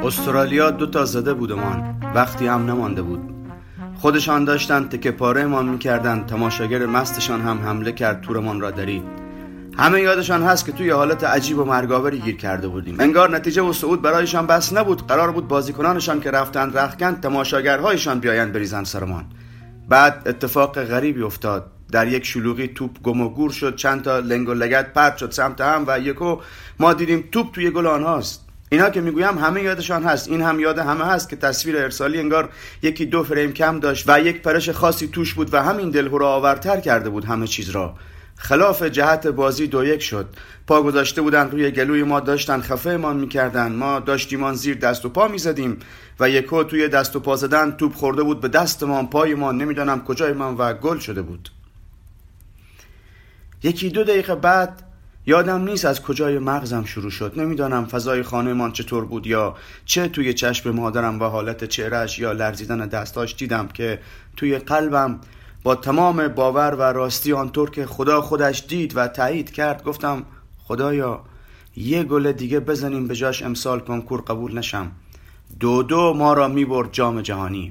استرالیا 2 زده بودمان، وقتی هم نمانده بود. خودشان داشتن تکه پاره مان میکردن، تماشاگر مستشان هم حمله کرد، تورمان را درید. همه یادشان هست که توی حالت عجیب و مرگاوری گیر کرده بودیم. انگار نتیجه و صعود برایشان بس نبود، قرار بود بازیکنانشان که رفتند رختکن تماشاگرهایشان بیایند بریزن سرمان. بعد اتفاق غریبی افتاد. در یک شلوغی توپ گم و گور شد، چند تا لنگ و لگد پرت شد سمت هم و یکو ما دیدیم توپ توی گل آنهاست. اینا که میگویم همه یادشان هست. این هم یاد همه هست که تصویر ارسالی انگار 1-2 فریم کم داشت و یک پرش خاصی توش بود و همین دلهره آورتر کرده بود همه چیز را. خلاف جهت بازی 2-1 شد. پا گذاشته بودن روی گلوی ما، داشتن خفه مان میکردن، ما داشتیمان زیر دست و پا میزدیم و یکو توی دست و پا زدن توپ خورده بود به دستمان، پایمان، نمیدانم کجای من و گل شده بود. 1-2 دقیقه بعد یادم نیست از کجای مغزم شروع شد. نمیدانم فضای خانه من چطور بود یا چه توی چشم مادرم و حالت چهرهش یا لرزیدن دستاش دیدم که توی قلبم با تمام باور و راستی آنطور که خدا خودش دید و تایید کرد گفتم خدایا یه گل دیگه بزنیم به جاش امسال کنکور قبول نشم. 2-2 ما را میبرد جام جهانی.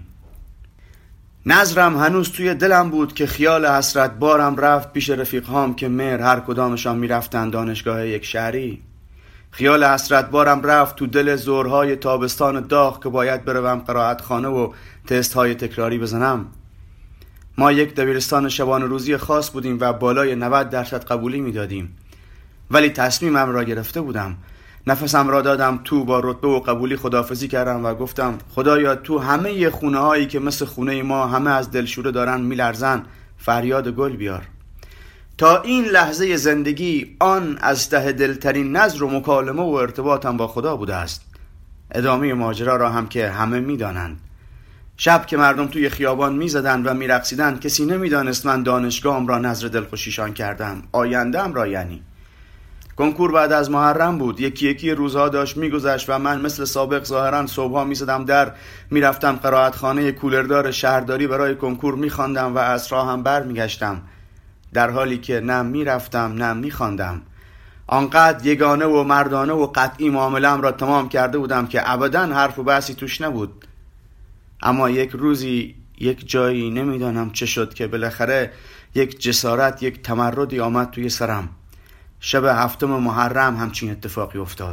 نظرم هنوز توی دلم بود که خیال حسرت بارم رفت پیش رفیقهام که مهر هر کدامشان میرفتن دانشگاه یک شهری. خیال حسرت بارم رفت تو دل ظهرهای تابستان داغ که باید بروم قرائتخانه و تست های تکراری بزنم. ما یک دبیرستان شبانه روزی خاص بودیم و بالای 90% قبولی میدادیم، ولی تصمیمم را گرفته بودم. نفسم را دادم تو، با رتبه و قبولی خداحافظی کردم و گفتم خدایا تو همه خونه هایی که مثل خونه ما همه از دلشوره دارن میلرزن فریاد گل بیار. تا این لحظه زندگی آن از ته دلترین نظر و مکالمه و ارتباطم با خدا بوده است. ادامه ماجرا را هم که همه میدانند. شب که مردم توی خیابان میزدن و میرقصیدن کسی نمیدانست من دانشگاهم را نظر دلخوشیشان کردم، آینده‌ام را یعنی. کنکور بعد از محرم بود. یکی روزها داشت میگذشت و من مثل سابق ظاهرا صبحها میزدم در، میرفتم قرائتخانه کولردار شهرداری برای کنکور میخواندم و عصرها هم بر میگشتم، در حالی که نه میرفتم نه میخواندم. آنقدر یگانه و مردانه و قطعی معامله‌ام را تمام کرده بودم که ابدا حرف و بحثی توش نبود. اما یک روزی یک جایی نمیدانم چه شد که بالاخره یک جسارت، یک تمردی آمد توی سرم. شب 7 محرم همچین اتفاقی افتاد.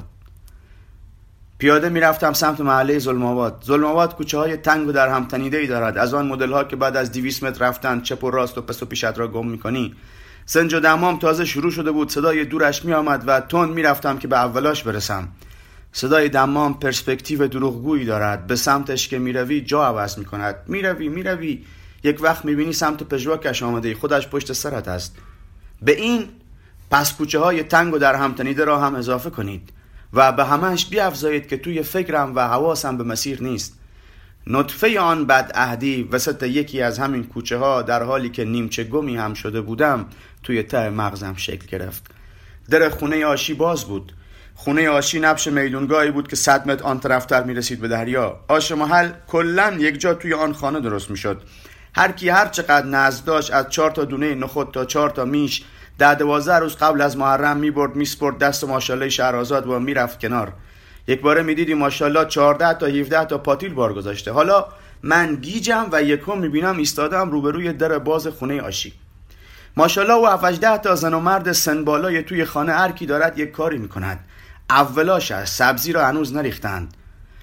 پیاده میرفتم سمت محله ظلم‌آباد کوچه های تنگ و در هم تنیده‌ای دارد، از آن مدل ها که بعد از 200 متر رفتن چپ و راست و پس و پیشت را گم میکنی. سنج و دمام تازه شروع شده بود، صدای دورش میآمد و تند میرفتم که به اولاش برسم. صدای دمام پرسپکتیو دروغگویی دارد، به سمتش که میروی جا عوض میکند. میروی یک وقت میبینی سمت پژواکش آمده، خودش پشت سرت است. به این پس کوچه های تنگ و در هم تنیده را هم اضافه کنید و به همهش بیافزایید که توی فکرم و حواسم به مسیر نیست. نطفه آن بدعهدی وسط یکی از همین کوچه ها در حالی که نیمچه گمی هم شده بودم توی ته مغزم شکل گرفت. در خونه آشی باز بود. خونه آشی نبش میدونگاهی بود که 100 متر آن طرفتر میرسید به دریا. آش محل کلن یک جا توی آن خانه درست میشد. هر کی هر چقدر نزد داشت، از 4 تا دونه نخود تا 4 تا میش 10-12 روز قبل از محرم میسپرد دست ماشاءالله شهرآزاد و میرفت کنار. یک باره میدیدی ماشاءالله 14 تا 17 تا پاتیل بار گذاشته. حالا من گیجم و یکم میبینم ایستادم روبروی در باز خونه آشی. ماشاءالله و 7-8 تا زن و مرد سن بالای توی خانه هر کی دارد یک کاری میکند. اولاش است، سبزی را هنوز نریختند.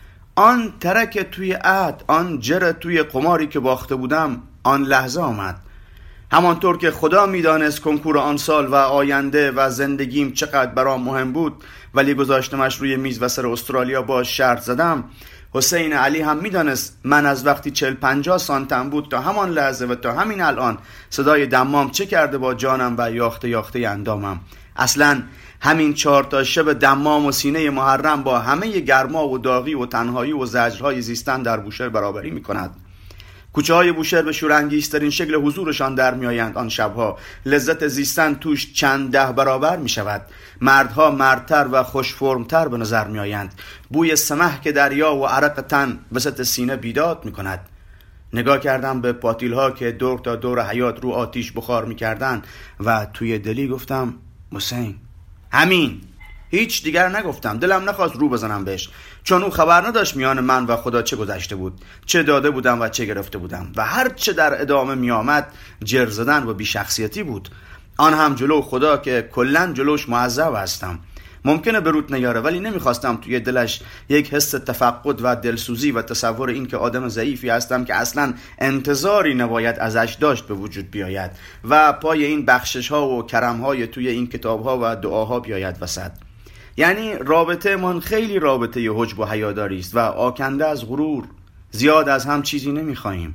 آن ترک توی عهد، آن جر توی قماری که باخته بودم، آن لحظه آمد. همانطور که خدا میدانست کنکور آن سال و آینده و زندگیم چقدر برام مهم بود، ولی گذاشتمش روی میز و سر استرالیا باش شرط زدم. حسین علی هم میدانست من از وقتی 40-50 سانتم بود تا همان لحظه و تا همین الان صدای دمام چه کرده با جانم و یاخته اندامم. اصلا همین 4 تا شب دمام و سینه محرم با همه گرما و داغی و تنهایی و زجرهای زیستن در بوشهر برابری میکند. کوچه های بوشهر به شورانگیزترین شکل حضورشان در می آیند. آن شبها لذت زیستن توش چند 10 برابر می شود. مردها مردتر و خوش فرمتر به نظر می آیند. بوی سمح که دریا و عرق تن وسط سینه بیداد می کند. نگاه کردم به پاتیل ها که دور تا دور حیاط رو آتیش بخار می کردن و توی دلی گفتم حسین، همین هیچ دیگر نگفتم. دلم نخواست رو بزنم بهش، چون او خبر نداشت میان من و خدا چه گذشته بود، چه داده بودم و چه گرفته بودم، و هر چه در ادامه میآمد جر زدن و بی‌شخصیتی بود. آن هم جلو خدا که کلاً جلوش معذب هستم. ممکنه برود نیاره، ولی نمیخواستم توی دلش یک حس تفقد و دلسوزی و تصور این که آدم ضعیفی هستم که اصلا انتظاری نباید ازش داشت به وجود بیاید و پای این بخشش ها و کرم های توی این کتاب ها و دعاها بیاید وسط. یعنی رابطه من خیلی رابطه حجب و حیاداری است و آکنده از غرور. زیاد از هم چیزی نمیخواهیم.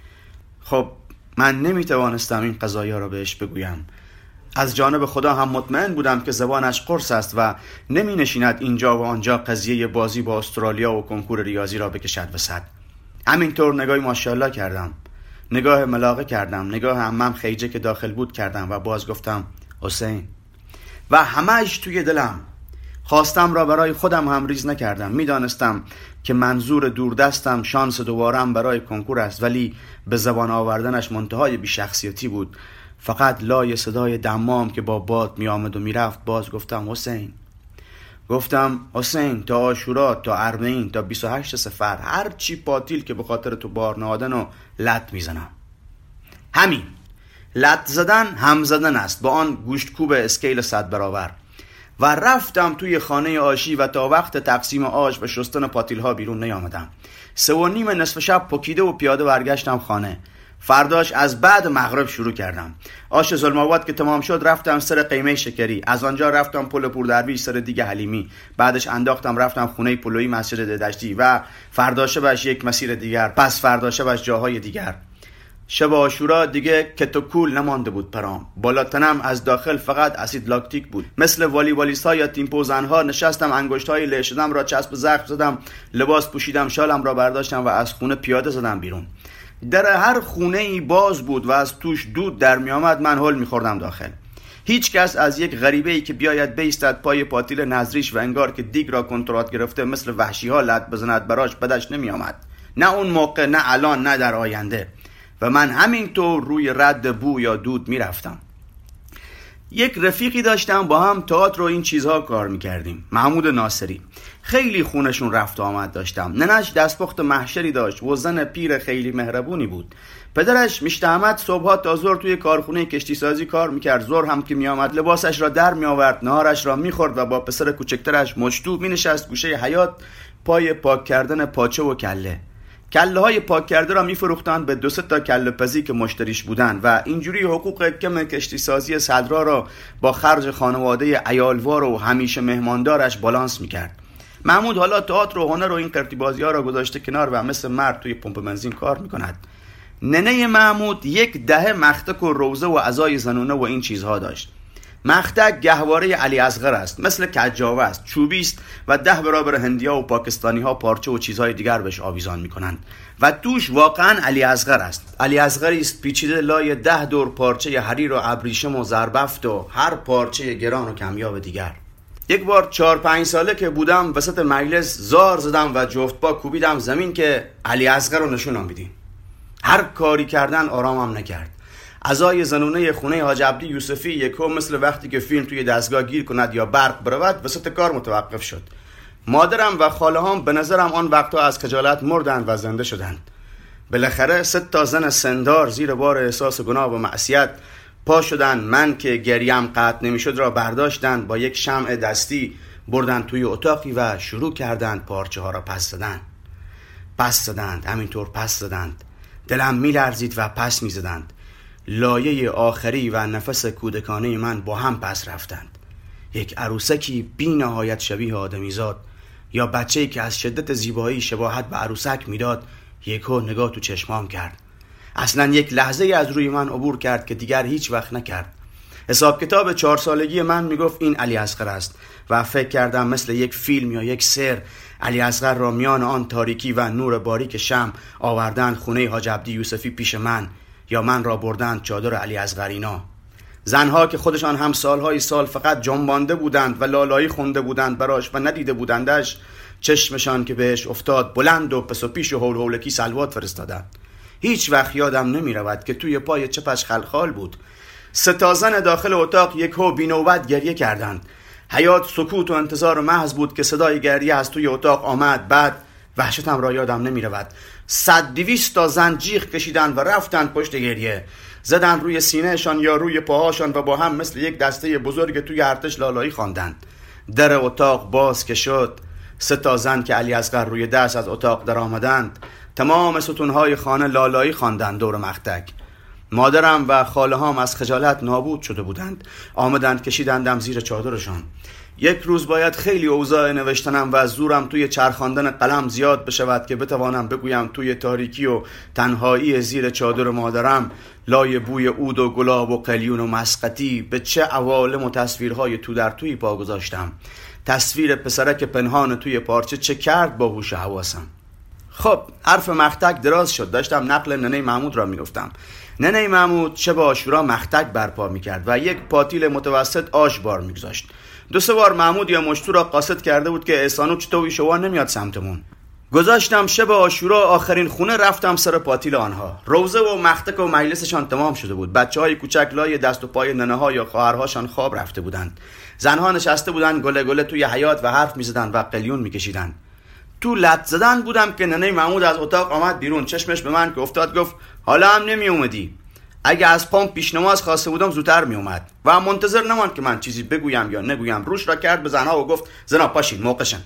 خب من نمیتوانستم این قضایا را بهش بگویم. از جانب خدا هم مطمئن بودم که زبانش قرص است و نمی نشیند اینجا و آنجا قضیه بازی با استرالیا و کنکور ریاضی را بکشد وسط. همینطور نگاهی ماشاءالله کردم، نگاه ملاقه کردم، نگاه عمم خیجه که داخل بود کردم و باز گفتم حسین. و همه‌اش توی دلم. خواستم را برای خودم هم ریز نکردم. میدانستم که منظور دوردستم شانس دوبارم برای کنکور است، ولی به زبان آوردنش منتهای بی‌شخصیتی بود. فقط لای صدای دمام که با باد می آمد و می رفت باز گفتم حسین. گفتم حسین، تا عاشورا، تا اربعین، تا 28 صفر، هر چی پاتیل که به خاطر تو بار نهادن و لط می زنم. همین. لط زدن هم زدن است با آن گوشتکوب اسکیل 100 برابر. و رفتم توی خانه آشی و تا وقت تقسیم آش و شستن پاتیل ها بیرون نیامدم. 3:30 نصف شب پکیده و پیاده برگشتم خانه. فرداش از بعد مغرب شروع کردم. آش ظلم‌آباد که تمام شد رفتم سر قیمه شکری. از آنجا رفتم پل پوردرویش سر دیگه حلیمی. بعدش انداختم رفتم خونه پلویی مسجد دشتی و فرداشه باش یک مسیر دیگر. پس فرداشه باش جاهای دیگر. شب عاشورا دیگه کتوکول نمانده بود پرام. بالا تنم از داخل فقط اسید لاکتیک بود. مثل والیبالیست‌ها یا تیمپوزن‌ها نشستم، انگشت‌های له شدم را چسب زخم زدم، لباس پوشیدم، شالم را برداشتم و از خونه پیاده زدم بیرون. در هر خونه ای باز بود و از توش دود در می آمد. من هول می خوردم داخل. هیچ کس از یک غریبه ای که بیاید بیستد پای پاتیل نظریش و انگار که دیگ را کنترات گرفته مثل وحشی ها لط بزند براش بدش نمی آمد. نه اون موقع، نه الان، نه در آینده. و من همینطور روی رد بو یا دود می رفتم. یک رفیقی داشتم، با هم تئاتر و این چیزها کار میکردیم، محمود ناصری. خیلی خونشون رفت و آمد داشتم. ننش دستپخت محشری داشت و زن پیر خیلی مهربونی بود. پدرش میشت احمد صبحا تا ظهر توی کارخونه کشتی سازی کار میکرد. ظهر هم که میآمد لباسش را در میآورد، نهارش را میخورد و با پسر کوچکترش مجتو مینشست گوشه حیاط پای پاک کردن پاچه و کله. کله های پاک کرده را میفروختند به 2-3 تا کله پزی که مشتریش بودند و اینجوری حقوق کم کشتی سازی صدرا را با خرج خانواده عیالوار و همیشه مهماندارش بالانس میکرد. محمود حالا تئاتر و هنر و این قرتی بازی ها را گذاشته کنار و مثل مرد توی پمپ بنزین کار میکند. ننه محمود 10 مختک و روزه و عزای زنونه و این چیزها داشت. مختک گهواره علی اصغر است، مثل کجاوه است، چوبی است و 10 برابر هندیا و پاکستانی ها پارچه و چیزهای دیگر بهش آویزان میکنند و توش واقعا علی اصغر است. علی اصغری است پیچیده لای 10 دور پارچه حریر و ابریشم و زربفت و هر پارچه گران و کمیاب دیگر. یک بار 4-5 ساله که بودم وسط مجلس زار زدم و جفت پا کوبیدم زمین که علی اصغر رو نشونم بدین. هر کاری کردن آرامم نکرد. عزای زنونه خونه حاج عبدی یوسفی یکو مثل وقتی که فیلم توی دستگاه گیر کند یا برق برود وسط کار متوقف شد. مادرم و خاله هم به نظرم آن وقتا از خجالت مردند و زنده شدند. بالاخره 3 تا زن سندار زیر بار احساس گناه و معصیت پا شدند. من که گریم قطع نمیشد را برداشتند، با یک شمع دستی بردند توی اتاقی و شروع کردند پارچه ها را پس زدند، همینطور پس زدند. دلم میلرزید و پس میزدند. لایه آخری و نفس کودکانه من با هم پس رفتند. یک عروسکی بی نهایت شبیه آدمیزاد یا بچه‌ای که از شدت زیبایی شباهت به عروسک میداد یکو نگاه تو چشمام کرد. اصلا یک لحظه از روی من عبور کرد که دیگر هیچ وقت نکرد. حساب کتاب 4 سالگی من میگفت این علی اصغر است و فکر کردم مثل یک فیلم یا یک سر علی اصغر را میان آن تاریکی و نور باریک شمع آوردند خونه حاج عبدی یوسفی پیش من، یا من را بردند چادر علی اصغرینا. زنها که خودشان هم سالهای سال فقط جنبانده بودند و لالایی خونده بودند براش و ندیده بودندش، چشمشان که بهش افتاد بلند و پس و پیش و هول هولکی سلوات فرستادند. هیچ وقت یادم نمی رود که توی پای چپش خلخال بود. 3 تا زن داخل اتاق یکو بی نوبت گریه کردند. حیات سکوت و انتظار محض بود که صدای گریه از توی اتاق آمد. بعد وحشتم را یادم نمی رود. 100-200 تا زن جیغ کشیدن و رفتن پشت گریه، زدن روی سینهشان یا روی پاهاشان و با هم مثل یک دسته بزرگ توی ارتش لالایی خواندند. در اتاق باز که شد، 3 تا زن که علی اصغر روی دست از اتاق در آمدند تمام ستونهای خانه لالایی خواندند دور مختک. مادرم و خاله هام از خجالت نابود شده بودند. آمدند کشیدندم زیر چادرشان. یک روز باید خیلی اوضاع نوشتنم و زورم توی چرخاندن قلم زیاد بشود که بتوانم بگویم توی تاریکی و تنهایی زیر چادر مادرم، لای بوی عود و گلاب و قلیون و مسقطی، به چه عوالم و تصویرهای تو در توی پا گذاشتم. تصویر پسرک پنهان توی پارچه چه کرد با هوش حواسم. خب حرف مختک دراز شد. داشتم نقل ننه محمود را میگفتم. ننه محمود شب عاشورا مختک برپا میکرد و یک پاتیل متوسط آش بار میگذاشت. 2-3 بار محمود یا مشتو را قاصد کرده بود که احسانو چطوری شما نمیاد سمتمون. گذاشتم شب عاشورا آخرین خونه رفتم سر پاتیل آنها. روزه و مختک و مجلسشان تمام شده بود. بچهای کوچک لای دست و پای ننه ها یا خواهرهاشان خواب رفته بودند. زنها نشسته بودند گله گله توی حیاط و حرف میزدند و قلیون میکشیدند. تو لط زدن بودم که ننه محمود از اتاق آمد بیرون. چشمش به من که افتاد گفت حالا هم نمی اومدی؟ اگه از پام پیش نماز خواسته بودم زودتر می اومد. و منتظر نماند که من چیزی بگویم یا نگویم. روش را کرد به زنها و گفت زنا پاشین موقعشن.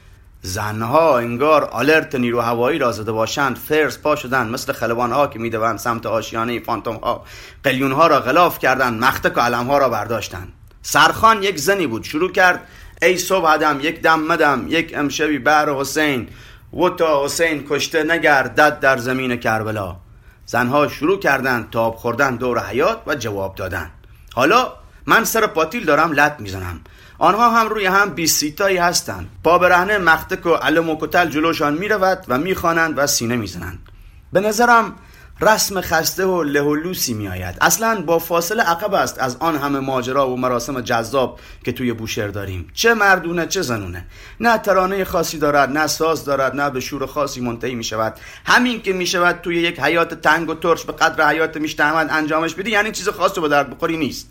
زنها انگار آلرت نیرو هوایی را زده باشند فرس پا شدند، مثل خلبانها که میدوند سمت آشیانه فانتوم ها. قلیونها را غلاف کردند، مختک و علمها را برداشتند. سرخان یک زنی بود، شروع کرد ای صبح دم یک دم مدم، یک امشبی بر حسین و تا حسین کشته نگردد در زمین کربلا. زنها شروع کردند تاب خوردن دور حیاط و جواب دادن. حالا من سر پاتیل دارم لط میزنم، آنها هم روی هم 20 تایی هستند. پا برهنه مختک و علم و کتل جلوشان میرود و میخوانند و سینه میزنند. به نظرم رسم خسته و له و لوسی می آید. اصلا با فاصله عقب است از آن همه ماجرا و مراسم جذاب که توی بوشهر داریم. چه مردونه چه زنونه. نه ترانه خاصی دارد، نه ساز دارد، نه به شور خاصی منتهی می شود. همین که می شود توی یک حیات تنگ و ترش به قدر حیات میشت احمد انجامش بدی، یعنی چیز خاصی به درد بخوری نیست.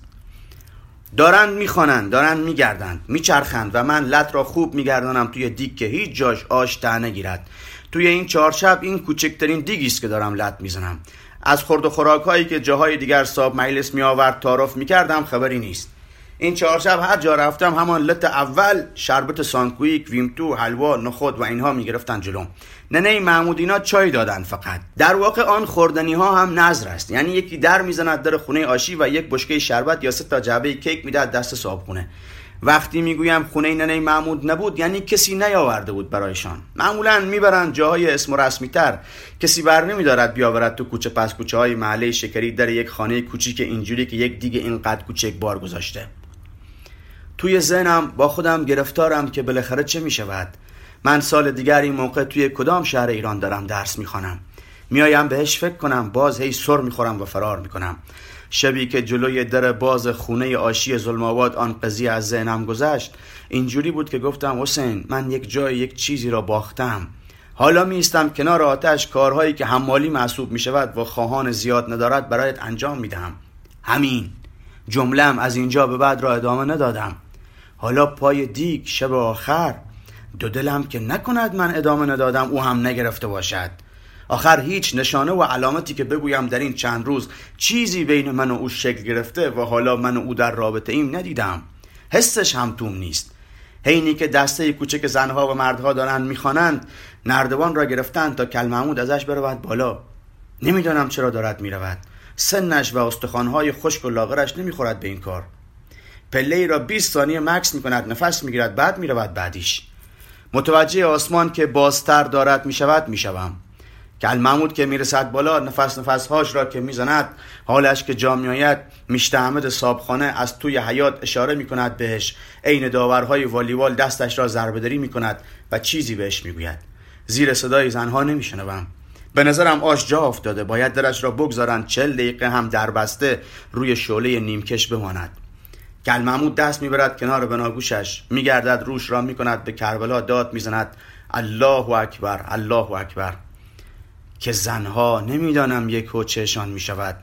دارند میخوانند، دارند میگردند، میچرخند و من لط را خوب میگردانم توی دیگ که هیچ جاش آش ته نگیرد. توی این چهارچپ این کوچکترین دیگی است که دارم لط میزنم. از خورد و خوراک هایی که جاهای دیگر صاحب مجلس می آورد تعارف میکردم خبری نیست. این چهارچپ هر جا رفتم همان لط اول شربت سانکویک، ویمتو، حلوا، نخود و اینها میگرفتن جلوم. ننه محمود اینا چای دادن فقط. در واقع آن خوردنی ها هم نظر است، یعنی یکی در میزند در خونه آشی و یک بشکه شربت یا 3 تا جعبه کیک میداد دست صاحبخونه. وقتی میگویم خونه ننه محمود نبود یعنی کسی نیاورده بود برایشان. معمولا میبرند جاهای اسم و رسمی تر. کسی بر نمیدارد بیاورد تو کوچه پس کوچه های محله شکری در یک خانه کوچیک اینجوری که یک دیگه اینقدر کوچک بار گذاشته. توی ذهنم با خودم گرفتارم که بالاخره چه میشود. من سال دیگر این موقع توی کدام شهر ایران دارم درس میخوانم. میایم بهش فکر کنم، باز هی سر میخورم و فرار میکنم. شبی که جلوی در باز خونه آشی ظلم‌آباد آن قضیه از ذهنم گذشت، اینجوری بود که گفتم حسین من یک جای یک چیزی را باختم. حالا میستم کنار آتش، کارهایی که حمالی محسوب میشود و خواهان زیاد ندارد برایت انجام میدم. همین جمله‌ام از اینجا به بعد را ادامه ندادم. حالا پای دیگ شب آخر دو دلم که نکند من ادامه ندادم او هم نگرفته باشد. آخر هیچ نشانه و علامتی که بگویم در این چند روز چیزی بین من و او شکل گرفته و حالا من و او در رابطه ایم ندیدم. حسش هم توم نیست. حینی که دسته کوچک زنها و مردها دارند میخوانند، نردبان را گرفتند تا کل محمود ازش برود بالا. نمیدانم چرا دارد میرود. سنش و استخوانهای خشک و لاغرش نمیخورد به این کار. پله‌ای را 20 ثانیه مکث میکند، نفس میگیرد، بعد میرود بعدیش. متوجه آسمان که بازتر دارد میشوم. کل محمود که میرسد بالا، نفسهاش را که میزند، حالش که جا میآید، میشت احمد صابخانه از توی حیاط اشاره میکند بهش، عین داورهای والیبال دستش را ضربه‌دری میکند و چیزی بهش میگوید. زیر صدای زنها نمیشنوم. به نظرم آش جا افتاده، باید درش را بگذارند 40 دقیقه هم دربسته روی شعله نیمکش بماند. کل محمود دست میبرد کنار بناگوشش، میگردد روش را میکند به کربلا، داد میزند الله اکبر الله اکبر. که زنها نمیدانم یک چهشان میشود.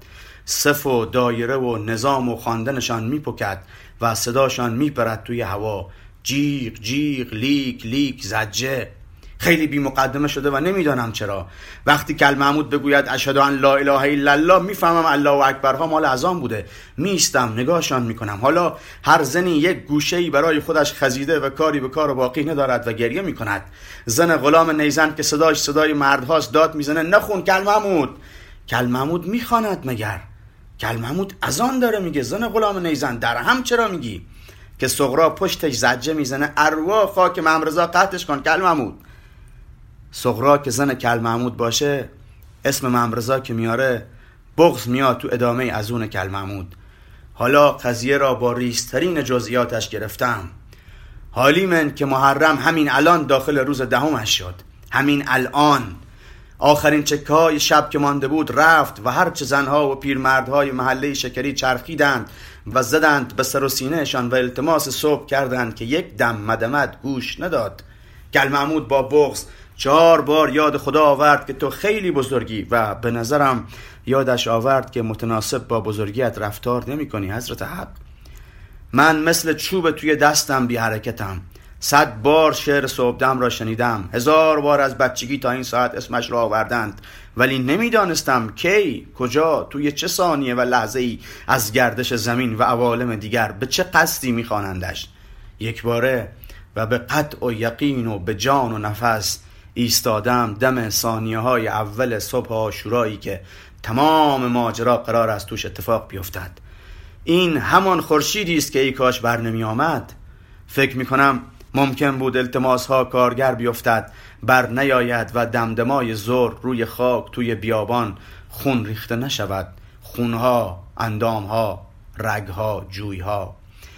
صف و دایره و نظام و خواندنشان میپکد و صداشان میپرد توی هوا، جیغ جیغ، لیک لیک، زجه. خیلی بی مقدمه شده و نمیدانم چرا. وقتی کل محمود بگوید اشهد ان لا اله الا الله، میفهمم الله اکبرها مال اذان بوده. میستم نگاهشان میکنم. حالا هر زنی یک گوشه‌ای برای خودش خزیده و کاری به کار باقی ندارد و گریه میکند. زن غلام نیزن که صداش صدای مردهاست داد میزنه نخون کل محمود. کل محمود میخواند مگر؟ کل محمود اذان داره میگه. زن غلام نیزن در هم چرا میگی؟ که صغرا پشتش زجه میزنه ارواح خاک ممرزا قطعش کن کل محمود. صغرا که زن کل محمود باشه، اسم ممرزا که میاره بغض میاد تو ادامه ازون کل محمود. حالا قضیه را با ریزترین جزئیاتش گرفتم. حالی من که محرم همین الان داخل روز دهمش شد. همین الان آخرین چکه‌های شب که مانده بود رفت و هرچه زنها و پیرمردهای محله شکری چرخیدند و زدند به سر و سینه‌شان و التماس صبح کردند که یک دم مدمد گوش نداد. کل محمود با بغض 4 بار یاد خدا آورد که تو خیلی بزرگی و به نظرم یادش آورد که متناسب با بزرگیت رفتار نمی کنی حضرت حق. من مثل چوب توی دستم بی حرکتم. 100 بار شعر صبحدم را شنیدم. 1000 بار از بچگی تا این ساعت اسمش را آوردند، ولی نمیدانستم کی، کجا، توی چه ثانیه و لحظه‌ای از گردش زمین و عوالم دیگر به چه قصدی میخوانندش. یک باره و به قطع و یقین و به جان و نفس ایستادم دم ثانیه‌های اول صبح عاشورایی که تمام ماجرا قرار است توش اتفاق بیفتد. این همان خورشیدی است که ای کاش بر نمی آمد. فکر می کنم ممکن بود التماس ها کارگر بیفتد، بر نیاید و دمدمای ظهر روی خاک توی بیابان خون ریخته نشود. خونها، اندامها، رگها، جویها.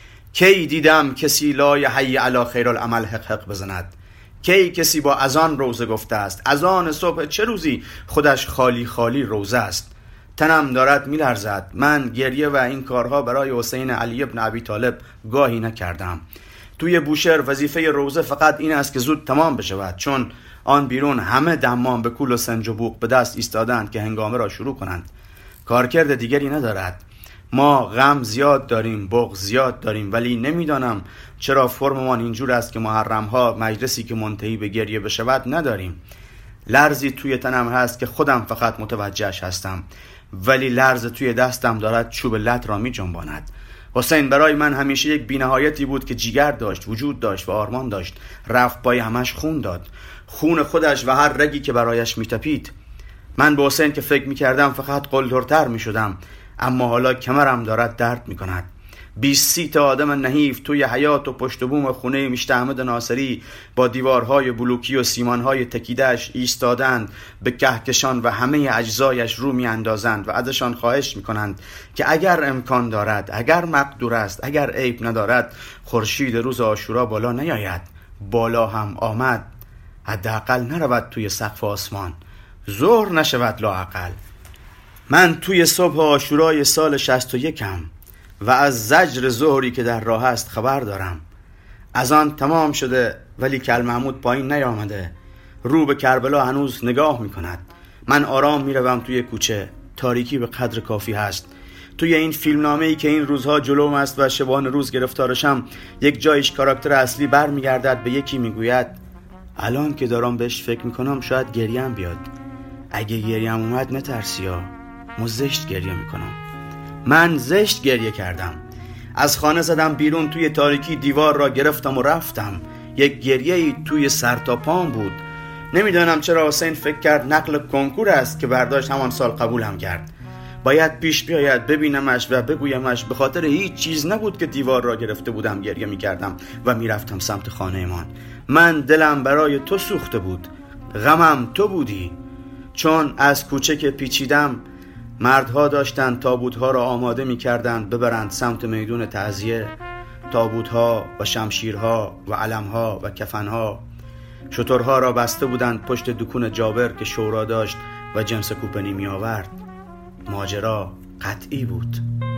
کی دیدم کسی لای حی علی خیر العمل حق حق بزند؟ کی کسی با اذان روزه گفته است؟ اذان صبح چه روزی خودش خالی خالی روزه است. تنم دارد میلرزد. من گریه و این کارها برای حسین علی ابن ابی طالب گاهی نکردم. توی بوشهر وظیفه روزه فقط این است که زود تمام بشود، چون آن بیرون همه دمام به کول و سنج و بوق به دست ایستادند که هنگامه را شروع کنند. کارکرد دیگری ندارد. ما غم زیاد داریم، بغض زیاد داریم، ولی نمیدانم چرا فرممان اینجور است که محرم‌ها مجلسی که منتهی به گریه بشود نداریم. لرزی توی تنم هست که خودم فقط متوجهش هستم، ولی لرز توی دستم دارد چوب لط را می جنباند. حسین برای من همیشه یک بی‌نهایتی بود که جیگر داشت، وجود داشت و آرمان داشت. رفت پای همش خون داد، خون خودش و هر رگی که برایش می تپید. من به حسین که فکر می کردم فقط قلدرتر می شدم، اما حالا کمرم دارد درد می کند. 20 تا آدم نحیف توی حیاط و پشت بوم خونه مشت احمد ناصری با دیوارهای بلوکی و سیمانهای تکیده‌اش ایستادند، به کهکشان و همه اجزایش رو می اندازند و ازشان خواهش می کنند که اگر امکان دارد، اگر مقدور است، اگر عیب ندارد، خورشید روز عاشورا بالا نیاید. بالا هم آمد، حداقل نرود توی سقف آسمان، ظهر نشود لااقل. من توی صبح عاشورای سال 61م و از زجر ظهری که در راه است خبر دارم. از آن تمام شده ولی کل محمود پایین نیامده. رو به کربلا هنوز نگاه می کند. من آرام می روم توی کوچه. تاریکی به قدر کافی هست. توی این فیلمنامه‌ای که این روزها جلوم است و شبان روز گرفتارشم، یک جایش کاراکتر اصلی بر می گردد به یکی می گوید الان که دارم بهش فکر می کنم شاید گریم بیاد. اگه گریم اومد نترسی ها، من زشت گریه می کنم. من زشت گریه کردم. از خانه زدم بیرون، توی تاریکی دیوار را گرفتم و رفتم. یک گریه‌ای توی سر تا پام بود. نمیدانم چرا حسین فکر کرد نقل کنکور است که برداشت همان سال قبولم کرد. باید پیش بیاید ببینمش و بگویمش به خاطر هیچ چیز نبود که دیوار را گرفته بودم گریه میکردم و میرفتم سمت خانه‌مان. من دلم برای تو سوخته بود، غمم تو بودی. چون از کوچه که پیچیدم، مردها داشتند تابوتها را آماده می‌کردند ببرند سمت میدون تعزیه. تابوتها و شمشیرها و علمها و کفنها. شترها را بسته بودند پشت دکون جابر که شورا داشت و جمس کوپنی می آورد. ماجرا قطعی بود.